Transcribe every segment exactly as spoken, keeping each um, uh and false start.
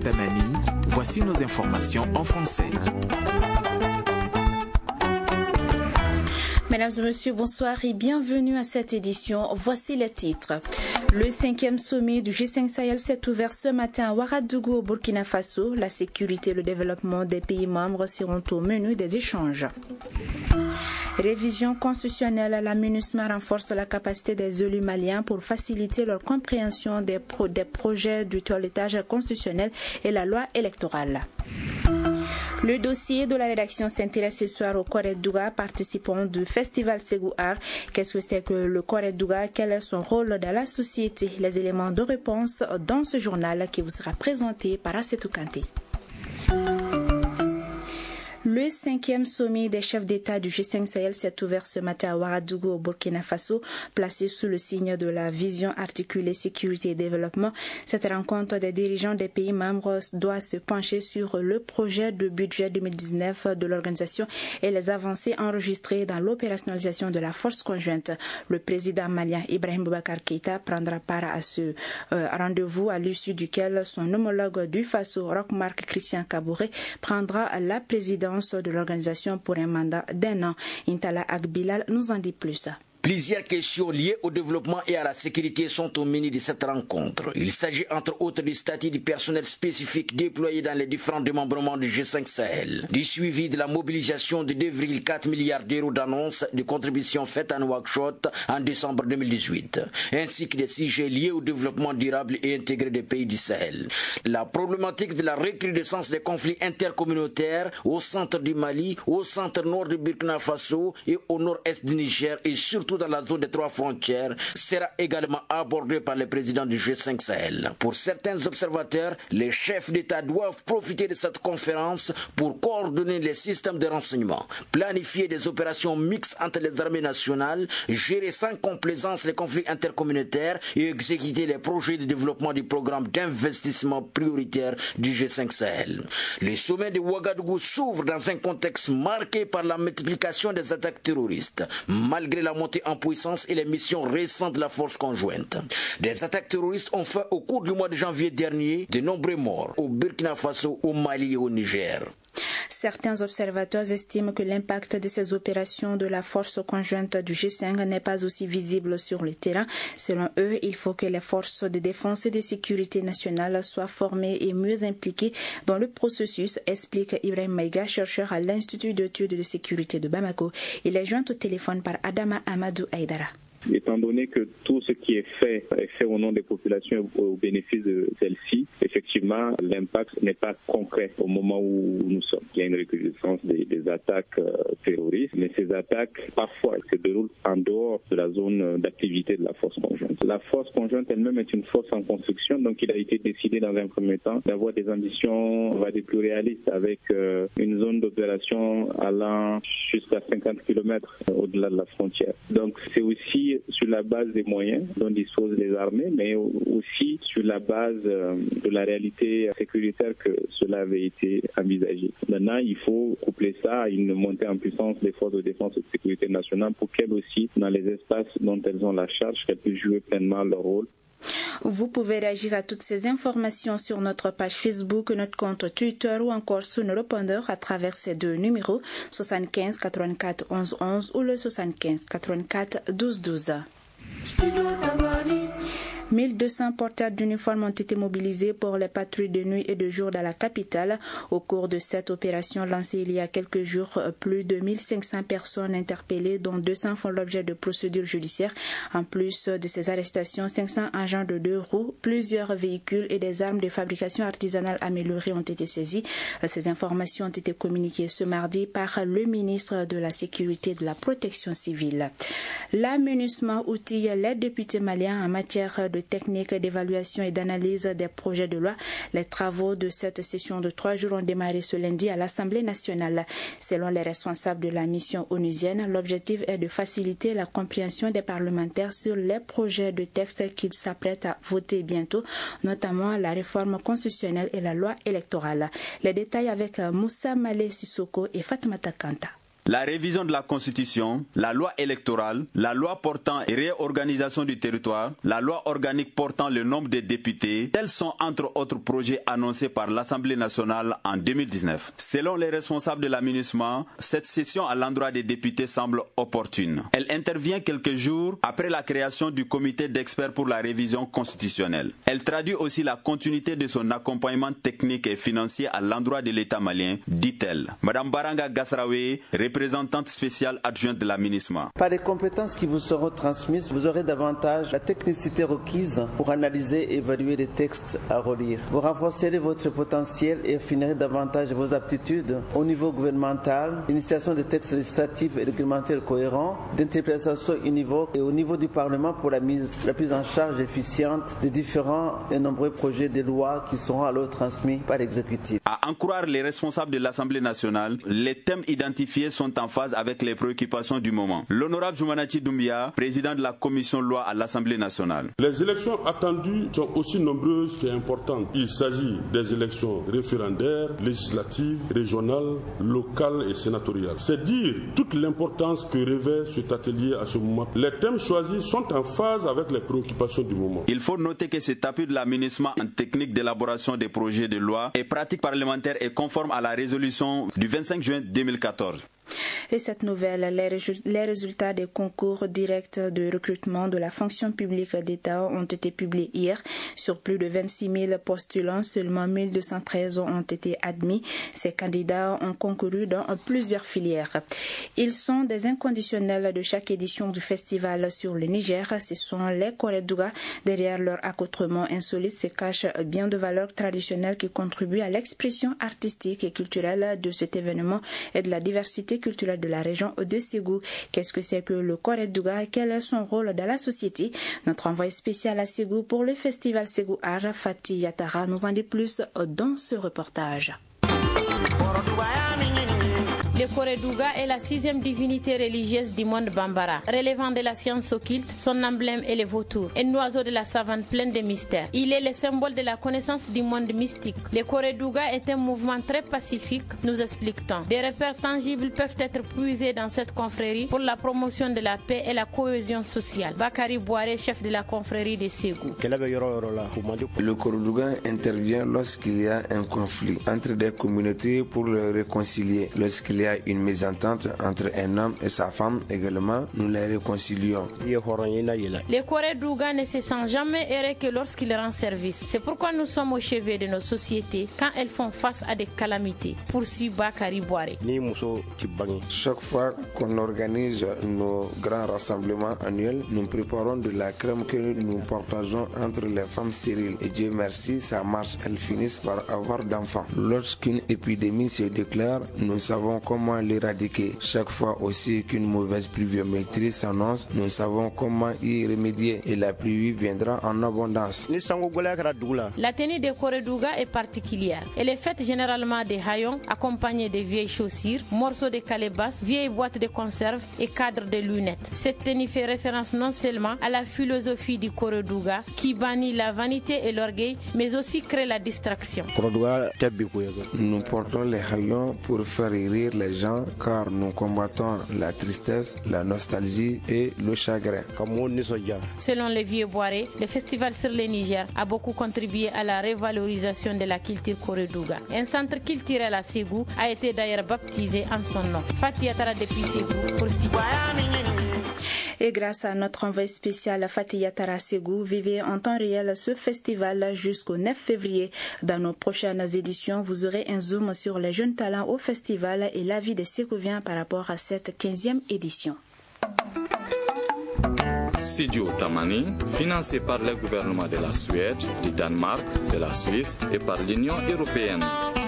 Tamani, voici nos informations en français. Mesdames et messieurs, bonsoir et bienvenue à cette édition. Voici les titres. Le cinquième sommet du G cinq Sahel s'est ouvert ce matin à Ouagadougou au Burkina Faso. La sécurité et le développement des pays membres seront au menu des échanges. Révision constitutionnelle, la MINUSMA renforce la capacité des élus maliens pour faciliter leur compréhension des, pro- des projets du toilettage constitutionnel et la loi électorale. Le dossier de la rédaction s'intéresse ce soir au Corée-Douga, participant du festival Ségou Art. Qu'est-ce que c'est que le Corée-Douga? Quel est son rôle dans la société? Les éléments de réponse dans ce journal qui vous sera présenté par Assetou Kanté. Le cinquième sommet des chefs d'État du G cinq Sahel s'est ouvert ce matin à Ouagadougou au Burkina Faso, placé sous le signe de la vision articulée sécurité et développement. Cette rencontre des dirigeants des pays membres doit se pencher sur le projet de budget deux mille dix-neuf de l'organisation et les avancées enregistrées dans l'opérationnalisation de la force conjointe. Le président malien Ibrahim Boubacar Keïta prendra part à ce euh, rendez-vous à l'issue duquel son homologue du Faso, Roch-Marc Christian Kabouré, prendra la présidence de l'organisation pour un mandat d'un an. Intala Agbilal nous en dit plus. Plusieurs questions liées au développement et à la sécurité sont au menu de cette rencontre. Il s'agit entre autres du statut du personnel spécifique déployé dans les différents démembrements du G cinq Sahel, du suivi de la mobilisation de deux virgule quatre milliards d'euros d'annonces de contributions faites en Nouakchott en décembre deux mille dix-huit, ainsi que des sujets liés au développement durable et intégré des pays du Sahel. La problématique de la recrudescence des conflits intercommunautaires au centre du Mali, au centre nord du Burkina Faso et au nord-est du Niger et surtout dans la zone des trois frontières sera également abordé par le président du G cinq Sahel. Pour certains observateurs, les chefs d'État doivent profiter de cette conférence pour coordonner les systèmes de renseignement, planifier des opérations mixtes entre les armées nationales, gérer sans complaisance les conflits intercommunautaires et exécuter les projets de développement du programme d'investissement prioritaire du G cinq Sahel. Le sommet de Ouagadougou s'ouvre dans un contexte marqué par la multiplication des attaques terroristes, malgré la montée en puissance et les missions récentes de la force conjointe. Des attaques terroristes ont fait au cours du mois de janvier dernier de nombreux morts au Burkina Faso, au Mali et au Niger. Certains observateurs estiment que l'impact de ces opérations de la force conjointe du G cinq n'est pas aussi visible sur le terrain. Selon eux, il faut que les forces de défense et de sécurité nationale soient formées et mieux impliquées dans le processus, explique Ibrahim Maïga, chercheur à l'Institut d'études de sécurité de Bamako. Il est joint au téléphone par Adama Amadou Aïdara. Étant donné que tout ce qui est fait est fait au nom des populations et au bénéfice de celles-ci, effectivement, l'impact n'est pas concret au moment où nous sommes. Il y a une recrudescence des, des attaques euh, terroristes, mais ces attaques, parfois, se déroulent en dehors de la zone d'activité de la force conjointe. La force conjointe elle-même est une force en construction, donc il a été décidé dans un premier temps d'avoir des ambitions, on va dire, plus réalistes, avec euh, une zone d'opération allant jusqu'à cinquante kilomètres au-delà de la frontière. Donc c'est aussi sur la base des moyens dont disposent les armées, mais aussi sur la base de la réalité sécuritaire que cela avait été envisagé. Maintenant, il faut coupler ça à une montée en puissance des forces de défense et de sécurité nationale pour qu'elles aussi, dans les espaces dont elles ont la charge, qu'elles puissent jouer pleinement leur rôle. Vous pouvez réagir à toutes ces informations sur notre page Facebook, notre compte Twitter ou encore sur nos répondeurs à travers ces deux numéros soixante-quinze quatre-vingt-quatre onze onze ou le soixante-quinze quatre-vingt-quatre douze douze. mille deux cents porteurs d'uniformes ont été mobilisés pour les patrouilles de nuit et de jour dans la capitale. Au cours de cette opération lancée il y a quelques jours, plus de mille cinq cents personnes interpellées, dont deux cents font l'objet de procédures judiciaires. En plus de ces arrestations, cinq cents agents de deux roues, plusieurs véhicules et des armes de fabrication artisanale améliorées ont été saisis. Ces informations ont été communiquées ce mardi par le ministre de la Sécurité et de la Protection civile. La MINUSMA outille les députés maliens en matière de techniques d'évaluation et d'analyse des projets de loi. Les travaux de cette session de trois jours ont démarré ce lundi à l'Assemblée nationale. Selon les responsables de la mission onusienne, l'objectif est de faciliter la compréhension des parlementaires sur les projets de texte qu'ils s'apprêtent à voter bientôt, notamment la réforme constitutionnelle et la loi électorale. Les détails avec Moussa Malé Sissoko et Fatmata Kanta. La révision de la Constitution, la loi électorale, la loi portant réorganisation du territoire, la loi organique portant le nombre de députés, tels sont entre autres projets annoncés par l'Assemblée nationale en deux mille dix-neuf. Selon les responsables de l'aménagement, cette session à l'endroit des députés semble opportune. Elle intervient quelques jours après la création du comité d'experts pour la révision constitutionnelle. Elle traduit aussi la continuité de son accompagnement technique et financier à l'endroit de l'État malien, dit-elle. Madame Baranga Gassraoui, représentante spéciale adjointe de l'aménagement. Par les compétences qui vous seront transmises, vous aurez davantage la technicité requise pour analyser et évaluer les textes à relire. Vous renforcerez votre potentiel et affinerez davantage vos aptitudes au niveau gouvernemental, l'initiation des textes législatifs et réglementaires cohérents, d'interprétation univoque et au niveau du Parlement pour la mise, la prise en charge efficiente des différents et nombreux projets de loi qui seront alors transmis par l'exécutif. À en croire les responsables de l'Assemblée nationale, les thèmes identifiés sont en phase avec les préoccupations du moment. L'honorable Joumanachi Doumbia, président de la commission loi à l'Assemblée nationale. Les élections attendues sont aussi nombreuses qu'importantes. Il s'agit des élections référendaires, législatives, régionales, locales et sénatoriales. C'est dire toute l'importance que revêt cet atelier à ce moment. Les thèmes choisis sont en phase avec les préoccupations du moment. Il faut noter que cet appui de l'aménagement en technique d'élaboration des projets de loi et pratique parlementaire est conforme à la résolution du vingt-cinq juin deux mille quatorze. Et cette nouvelle, les résultats des concours directs de recrutement de la fonction publique d'État ont été publiés hier. Sur plus de vingt-six mille postulants, seulement mille deux cent treize ont été admis. Ces candidats ont concouru dans plusieurs filières. Ils sont des inconditionnels de chaque édition du festival sur le Niger. Ce sont les Koredouga. Derrière leur accoutrement insolite se cachent bien de valeurs traditionnelles qui contribuent à l'expression artistique et culturelle de cet événement et de la diversité culturelle de la région de Ségou. Qu'est-ce que c'est que le Koredouga? Quel est son rôle dans la société? Notre envoyé spécial à Ségou pour le festival Ségou Art, Fatih Yatara, nous en dit plus dans ce reportage. Le Koredouga est la sixième divinité religieuse du monde bambara. Relevant de la science occulte, son emblème est le vautour, un oiseau de la savane plein de mystères. Il est le symbole de la connaissance du monde mystique. Le Koredouga est un mouvement très pacifique, nous explique-t-on. Des repères tangibles peuvent être puisés dans cette confrérie pour la promotion de la paix et la cohésion sociale. Bakari Boire, chef de la confrérie de Ségou. Le Koredouga intervient lorsqu'il y a un conflit entre des communautés pour le réconcilier. Lorsqu'il y a une mésentente entre un homme et sa femme également, nous les réconcilions. Les Koredouga ne se sentent jamais errés que lorsqu'ils rendent service. C'est pourquoi nous sommes au chevet de nos sociétés quand elles font face à des calamités. Poursuit Bakari Boire. Chaque fois qu'on organise nos grands rassemblements annuels, nous préparons de la crème que nous partageons entre les femmes stériles. Et Dieu merci, ça marche. Elles finissent par avoir d'enfants. Lorsqu'une épidémie se déclare, nous savons comment l'éradiquer. Chaque fois aussi qu'une mauvaise pluviométrie s'annonce, nous savons comment y remédier et la pluie viendra en abondance. La tenue des Koredouga est particulière. Elle est faite généralement des haillons accompagnés de vieilles chaussures, morceaux de calebasses, vieilles boîtes de conserve et cadres de lunettes. Cette tenue fait référence non seulement à la philosophie du Koredouga qui bannit la vanité et l'orgueil, mais aussi crée la distraction. Nous portons les haillons pour faire rire les gens car nous combattons la tristesse, la nostalgie et le chagrin. Selon le vieux Boiré, le festival sur le Niger a beaucoup contribué à la révalorisation de la culture Koredouga. Un centre culturel à Ségou a été d'ailleurs baptisé en son nom. Fatih Yatara depuis Ségou pour Studio. Et grâce à notre envoyé spécial Fatih Yatara Ségou, vivez en temps réel ce festival jusqu'au neuf février. Dans nos prochaines éditions, vous aurez un zoom sur les jeunes talents au festival et l'avis des Ségouviens par rapport à cette quinzième édition. Studio Tamani, financé par le gouvernement de la Suède, du Danemark, de la Suisse et par l'Union européenne.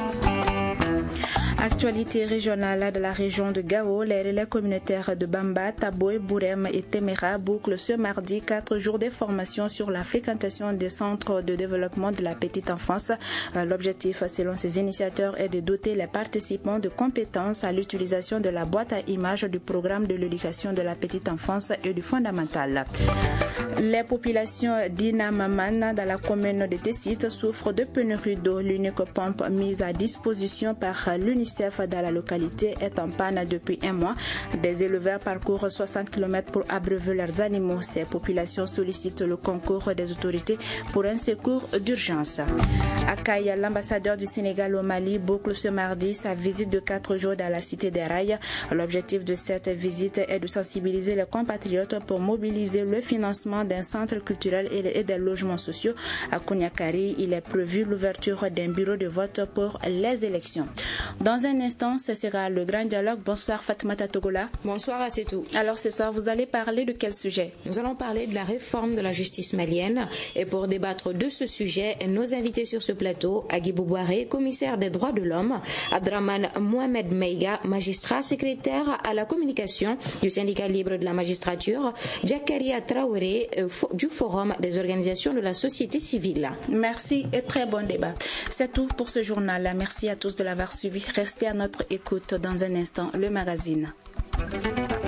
Actualité régionale de la région de Gao, les relais communautaires de Bamba, Taboé, Bourem et Temera bouclent ce mardi quatre jours de formation sur la fréquentation des centres de développement de la petite enfance. L'objectif, selon ces initiateurs, est de doter les participants de compétences à l'utilisation de la boîte à images du programme de l'éducation de la petite enfance et du fondamental. Les populations d'Inamaman dans la commune de Tessit souffrent de pénurie d'eau. L'unique pompe mise à disposition par l'UNICEF l'UNICEF dans la localité est en panne depuis un mois. Des éleveurs parcourent soixante kilomètres pour abreuver leurs animaux. Ces populations sollicitent le concours des autorités pour un secours d'urgence. À Kaya, l'ambassadeur du Sénégal au Mali boucle ce mardi sa visite de quatre jours dans la cité des Rails. L'objectif de cette visite est de sensibiliser les compatriotes pour mobiliser le financement d'un centre culturel et des logements sociaux. À Kouniakari, il est prévu l'ouverture d'un bureau de vote pour les élections. Dans un instant, ce sera le grand dialogue. Bonsoir Fatoumata Togola. Bonsoir à tout. Alors ce soir, vous allez parler de quel sujet? Nous allons parler de la réforme de la justice malienne. Et pour débattre de ce sujet, nos invités sur ce plateau, Agibou Boiré, commissaire des droits de l'homme, Abdraman Mohamed Meiga, magistrat secrétaire à la communication du syndicat libre de la magistrature, Jakaria Traoré du Forum des organisations de la société civile. Merci et très bon débat. C'est tout pour ce journal. Merci à tous de l'avoir suivi. Restez à notre écoute dans un instant, le magazine.